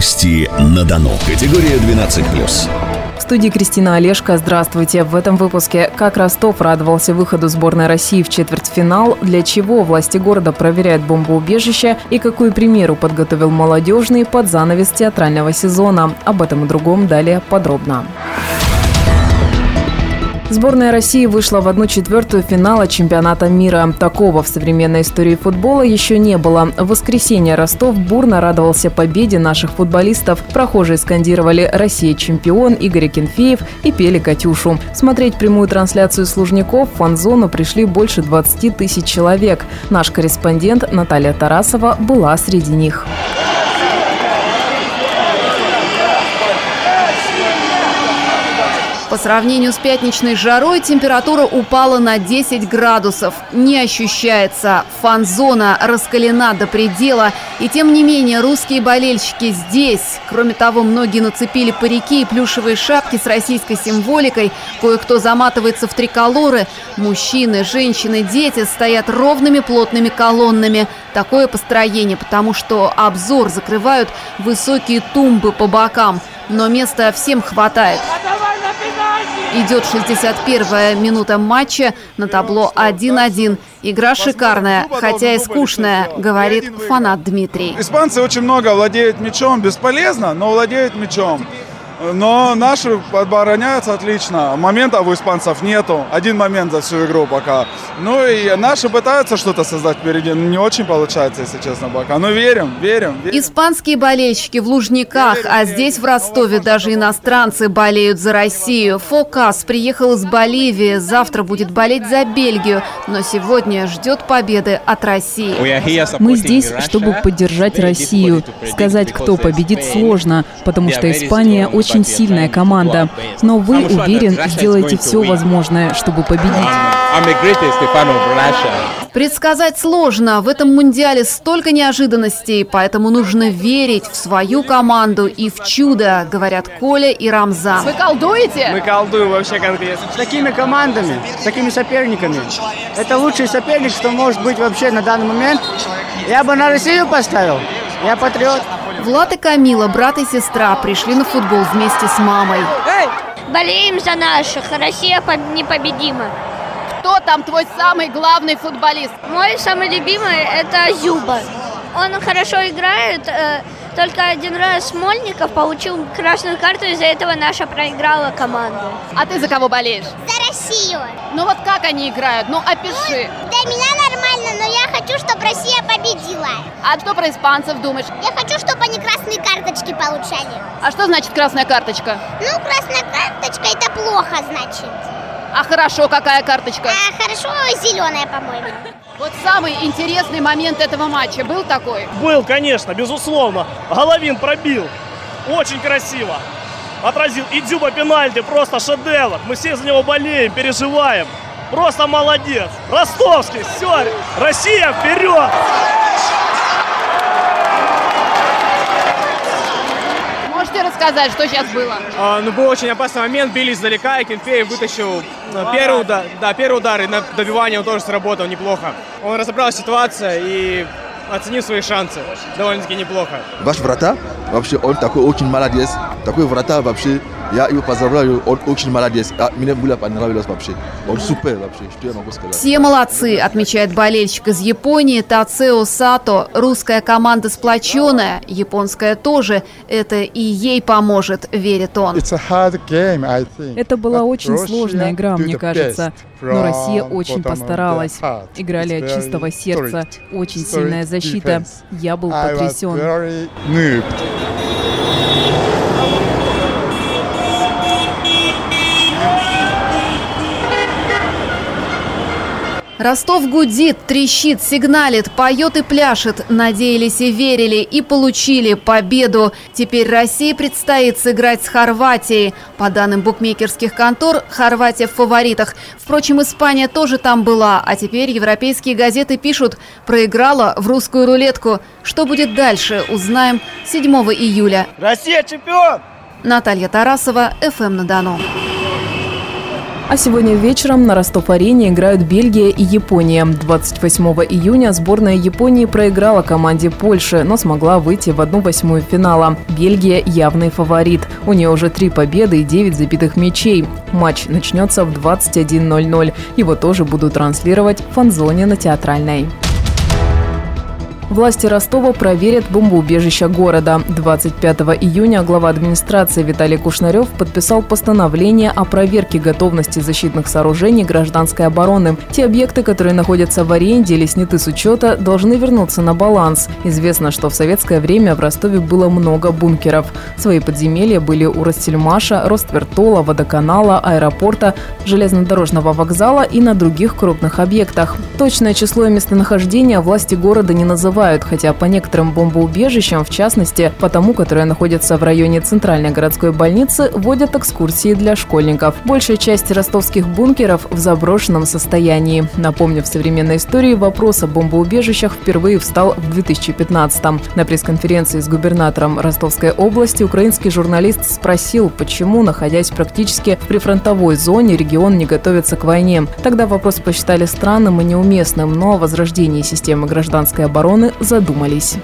Новости на Дону. Категория 12+. В студии Кристина Олешко. Здравствуйте. В этом выпуске: как Ростов радовался выходу сборной России в четвертьфинал, для чего власти города проверяют бомбоубежище и какую премьеру подготовил молодежный под занавес театрального сезона. Об этом и другом далее подробно. Сборная России вышла в 1/4 финала чемпионата мира. Такого в современной истории футбола еще не было. В воскресенье Ростов бурно радовался победе наших футболистов. Прохожие скандировали «Россия чемпион», Игорь Акинфеев и пели «Катюшу». Смотреть прямую трансляцию с Лужников в фан-зону пришли больше 20 тысяч человек. Наш корреспондент Наталья Тарасова была среди них. По сравнению с пятничной жарой температура упала на 10 градусов. Не ощущается. Фан-зона раскалена до предела. И тем не менее русские болельщики здесь. Кроме того, многие нацепили парики и плюшевые шапки с российской символикой. Кое-кто заматывается в триколоры. Мужчины, женщины, дети стоят ровными плотными колоннами. Такое построение, потому что обзор закрывают высокие тумбы по бокам. Но места всем хватает. Идет 61-я минута матча, на табло 1-1. Игра шикарная, хотя и скучная, говорит фанат Дмитрий. Испанцы очень много владеют мячом, бесполезно, но владеют мячом. Но наши обороняются отлично. Моментов у испанцев нету. Один момент за всю игру пока. Ну и наши пытаются что-то создать впереди. Не очень получается, если честно, пока. Но верим. Испанские болельщики в Лужниках, а здесь в Ростове даже иностранцы болеют за Россию. Фокас приехал из Боливии, завтра будет болеть за Бельгию. Но сегодня ждет победы от России. Мы здесь, чтобы поддержать Россию. Сказать, кто победит, сложно, потому что Испания очень сильная команда. Но вы, уверен, сделаете все возможное, чтобы победить. Предсказать сложно. В этом мундиале столько неожиданностей, поэтому нужно верить в свою команду и в чудо, говорят Коля и Рамзан. Вы колдуете? Мы колдуем вообще конкретно. С такими командами, с такими соперниками. Это лучший соперник, что может быть вообще на данный момент. Я бы на Россию поставил. Я патриот. Влад и Камила, брат и сестра, пришли на футбол вместе с мамой. Болеем за наших. Россия непобедима. Кто там твой самый главный футболист? Мой самый любимый – это Зюба. Он хорошо играет, только один раз Смольников получил красную карту, из-за этого наша проиграла команда. А ты за кого болеешь? За Россию. Ну вот как они играют? Ну опиши. Для меня нормально, но я хочу, чтобы Россия победила. А что про испанцев думаешь? Я хочу, чтобы они красные карточки получали. А что значит красная карточка? Ну, красная карточка – это плохо, значит. А хорошо, какая карточка? А хорошо, зеленая, по-моему. Вот самый интересный момент этого матча был такой? Был, конечно, безусловно. Головин пробил. Очень красиво. Отразил. И Дзюба пенальти, просто шедевр. Мы все за него болеем, переживаем. Просто молодец. Ростовский, все. Россия, вперед! Можете рассказать, что сейчас было? Был очень опасный момент. Били издалека, и Акинфеев вытащил первый удар. И на добивание он тоже сработал неплохо. Он разобрал ситуацию и оценил свои шансы. Довольно-таки неплохо. Ваш вратарь, вообще, он такой очень молодец. Такой вратарь вообще, я его поздравляю, он очень молодец. Мне было понравилось вообще. Он супер вообще, что я могу сказать. Все молодцы, отмечает болельщик из Японии Тацео Сато. Русская команда сплоченная, японская тоже. Это и ей поможет, верит он. Это была очень сложная игра, мне кажется. Но Россия очень постаралась. Играли от чистого сердца. Очень сильная защита. Я был потрясен. Ростов гудит, трещит, сигналит, поет и пляшет. Надеялись и верили, и получили победу. Теперь России предстоит сыграть с Хорватией. По данным букмекерских контор, Хорватия в фаворитах. Впрочем, Испания тоже там была. А теперь европейские газеты пишут: проиграла в русскую рулетку. Что будет дальше, узнаем 7 июля. Россия чемпион! Наталья Тарасова, ФМ на Дону. А сегодня вечером на Ростов-арене играют Бельгия и Япония. 28 июня сборная Японии проиграла команде Польши, но смогла выйти в 1/8 финала. Бельгия – явный фаворит. У нее уже 3 победы и 9 забитых мячей. Матч начнется в 21:00. Его тоже будут транслировать в фан-зоне на Театральной. Власти Ростова проверят бомбоубежища города. 25 июня глава администрации Виталий Кушнарев подписал постановление о проверке готовности защитных сооружений гражданской обороны. Те объекты, которые находятся в аренде или сняты с учета, должны вернуться на баланс. Известно, что в советское время в Ростове было много бункеров. Свои подземелья были у Ростельмаша, Роствертола, водоканала, аэропорта, железнодорожного вокзала и на других крупных объектах. Точное число и местонахождение власти города не называют, хотя по некоторым бомбоубежищам, в частности, по тому, которое находится в районе Центральной городской больницы, водят экскурсии для школьников. Большая часть ростовских бункеров в заброшенном состоянии. Напомню, в современной истории вопрос о бомбоубежищах впервые встал в 2015-м. На пресс-конференции с губернатором Ростовской области украинский журналист спросил, почему, находясь практически в прифронтовой зоне, регион не готовится к войне. Тогда вопрос посчитали странным и неуместным, но о возрождении системы гражданской обороны задумались.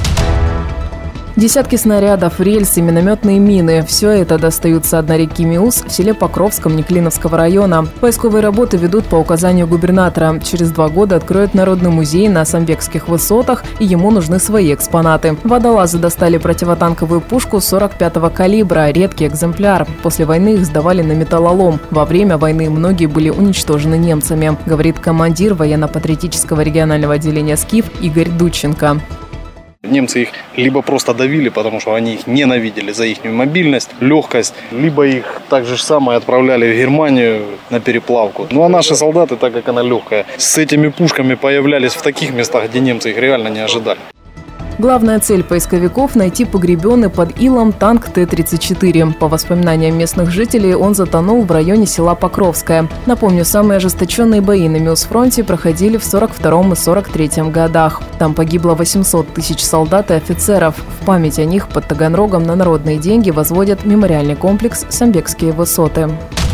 Десятки снарядов, рельсы, минометные мины – все это достают со дна реки Миус в селе Покровском Неклиновского района. Поисковые работы ведут по указанию губернатора. Через 2 года откроют Народный музей на Самбекских высотах, и ему нужны свои экспонаты. Водолазы достали противотанковую пушку 45-го калибра, редкий экземпляр. После войны их сдавали на металлолом. Во время войны многие были уничтожены немцами, говорит командир военно-патриотического регионального отделения «Скиф» Игорь Дудченко. Немцы их либо просто давили, потому что они их ненавидели за их мобильность, легкость, либо их так же самое отправляли в Германию на переплавку. Ну а наши солдаты, так как она легкая, с этими пушками появлялись в таких местах, где немцы их реально не ожидали. Главная цель поисковиков – найти погребенный под Илом танк Т-34. По воспоминаниям местных жителей, он затонул в районе села Покровское. Напомню, самые ожесточенные бои на Миусфронте проходили в 1942 и 1943 годах. Там погибло 800 тысяч солдат и офицеров. В память о них под Таганрогом на народные деньги возводят мемориальный комплекс «Самбекские высоты».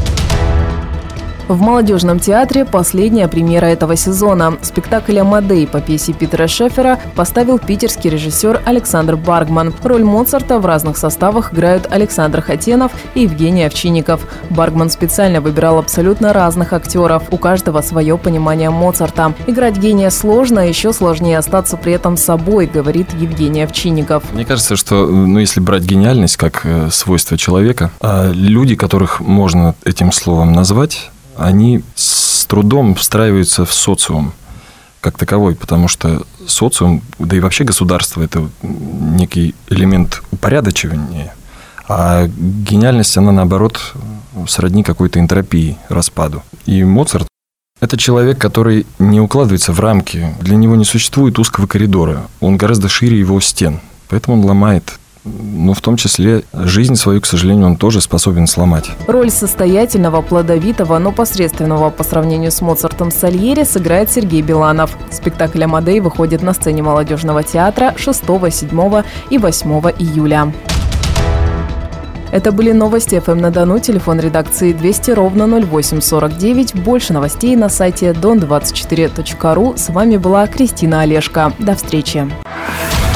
В молодежном театре последняя премьера этого сезона. Спектакль «Амадей» по пьесе Питера Шеффера поставил питерский режиссер Александр Баргман. Роль Моцарта в разных составах играют Александр Хатенов и Евгений Овчинников. Баргман специально выбирал абсолютно разных актеров. У каждого свое понимание Моцарта. Играть гения сложно, еще сложнее остаться при этом собой, говорит Евгений Овчинников. Мне кажется, что если брать гениальность как свойство человека, люди, которых можно этим словом назвать, они с трудом встраиваются в социум как таковой, потому что социум, да и вообще государство – это некий элемент упорядочивания, а гениальность, она, наоборот, сродни какой-то энтропии, распаду. И Моцарт – это человек, который не укладывается в рамки, для него не существует узкого коридора, он гораздо шире его стен, поэтому он ломает. Но в том числе жизнь свою, к сожалению, он тоже способен сломать. Роль состоятельного, плодовитого, но посредственного по сравнению с Моцартом Сальери сыграет Сергей Биланов. Спектакль «Амадей» выходит на сцене молодежного театра 6, 7 и 8 июля. Это были новости FM-на-Дону. Телефон редакции 200-08-49. Больше новостей на сайте don24.ru. С вами была Кристина Олешко. До встречи.